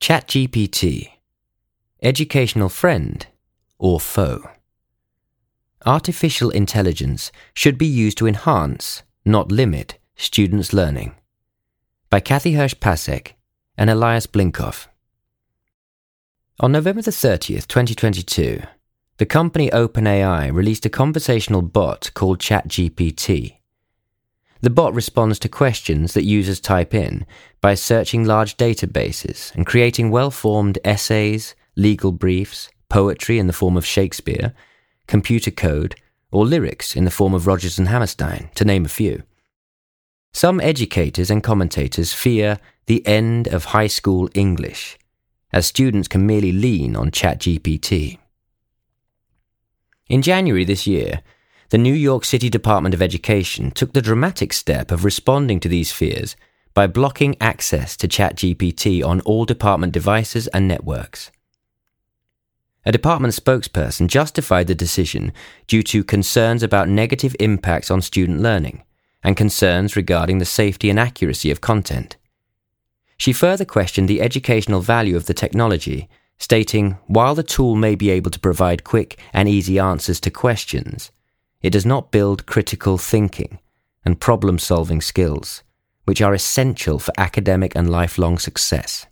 ChatGPT, educational friend or foe? Artificial intelligence should be used to enhance, not limit, students' learning. By Kathy Hirsch-Pasek and Elias Blinkoff. On November 30th, 2022, the company OpenAI released a conversational bot called ChatGPT. The bot responds to questions that users type in by searching large databases and creating well-formed essays, legal briefs, poetry in the form of Shakespeare, computer code, or lyrics in the form of Rodgers and Hammerstein, to name a few. Some educators and commentators fear the end of high school English, as students can merely lean on ChatGPT. In January this year, the New York City Department of Education took the dramatic step of responding to these fears by blocking access to ChatGPT on all department devices and networks. A department spokesperson justified the decision due to concerns about negative impacts on student learning and concerns regarding the safety and accuracy of content. She further questioned the educational value of the technology, stating, while the tool may be able to provide quick and easy answers to questions, it does not build critical thinking and problem-solving skills, which are essential for academic and lifelong success.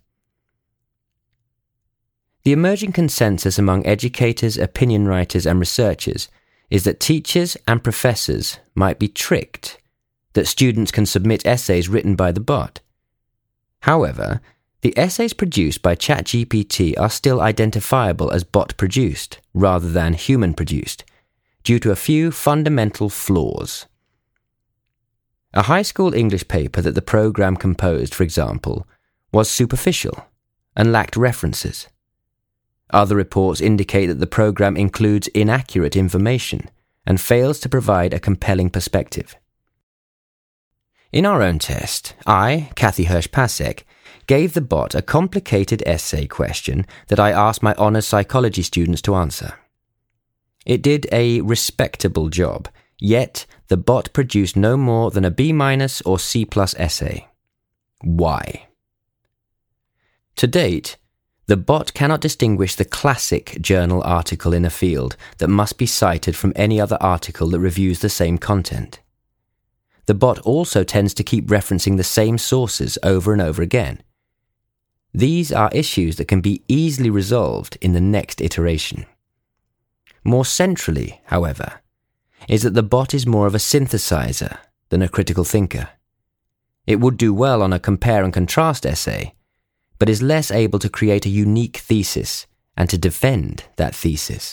The emerging consensus among educators, opinion writers, and researchers is that teachers and professors might be tricked, that students can submit essays written by the bot. However, the essays produced by ChatGPT are still identifiable as bot-produced rather than human-produced, due to a few fundamental flaws. A high school English paper that the program composed, for example, was superficial and lacked references. Other reports indicate that the program includes inaccurate information and fails to provide a compelling perspective. In our own test, I, Kathy Hirsch-Pasek, gave the bot a complicated essay question that I asked my honours psychology students to answer. It did a respectable job, yet the bot produced no more than a B- or C+ essay. Why? To date, the bot cannot distinguish the classic journal article in a field that must be cited from any other article that reviews the same content. The bot also tends to keep referencing the same sources over and over again. These are issues that can be easily resolved in the next iteration. More centrally, however, is that the bot is more of a synthesizer than a critical thinker. It would do well on a compare and contrast essay, but is less able to create a unique thesis and to defend that thesis.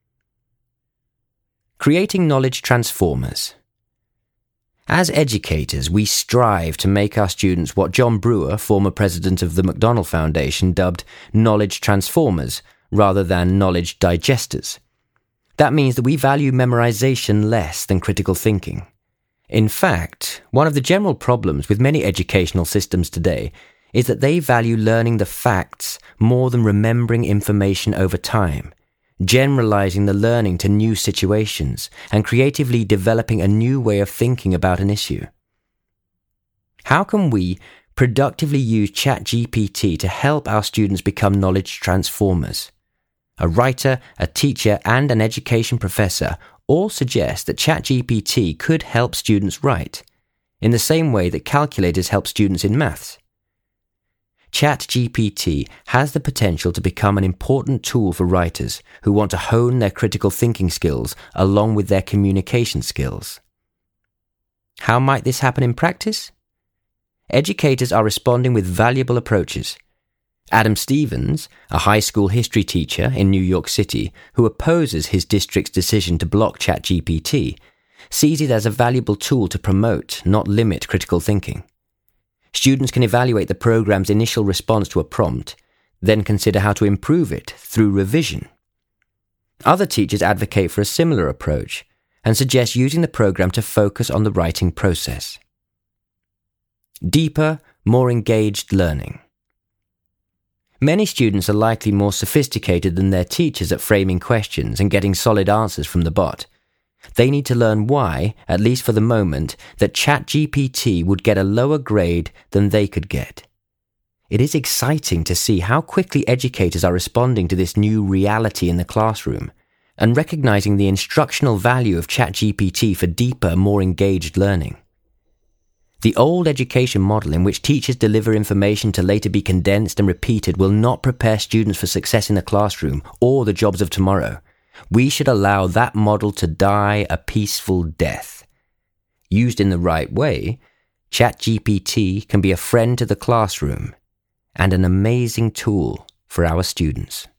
Creating knowledge transformers. As educators, we strive to make our students what John Brewer, former president of the McDonnell Foundation, dubbed knowledge transformers rather than knowledge digesters. That means that we value memorization less than critical thinking. In fact, one of the general problems with many educational systems today is that they value learning the facts more than remembering information over time, generalizing the learning to new situations, and creatively developing a new way of thinking about an issue. How can we productively use ChatGPT to help our students become knowledge transformers? A writer, a teacher, and an education professor all suggest that ChatGPT could help students write, in the same way that calculators help students in maths. ChatGPT has the potential to become an important tool for writers who want to hone their critical thinking skills along with their communication skills. How might this happen in practice? Educators are responding with valuable approaches. Adam Stevens, a high school history teacher in New York City who opposes his district's decision to block ChatGPT, sees it as a valuable tool to promote, not limit, critical thinking. Students can evaluate the program's initial response to a prompt, then consider how to improve it through revision. Other teachers advocate for a similar approach and suggest using the program to focus on the writing process. Deeper, more engaged learning. Many students are likely more sophisticated than their teachers at framing questions and getting solid answers from the bot. They need to learn why, at least for the moment, that ChatGPT would get a lower grade than they could get. it is exciting to see how quickly educators are responding to this new reality in the classroom and recognizing the instructional value of ChatGPT for deeper, more engaged learning. The old education model in which teachers deliver information to later be condensed and repeated will not prepare students for success in the classroom or the jobs of tomorrow. We should allow that model to die a peaceful death. Used in the right way, ChatGPT can be a friend to the classroom and an amazing tool for our students.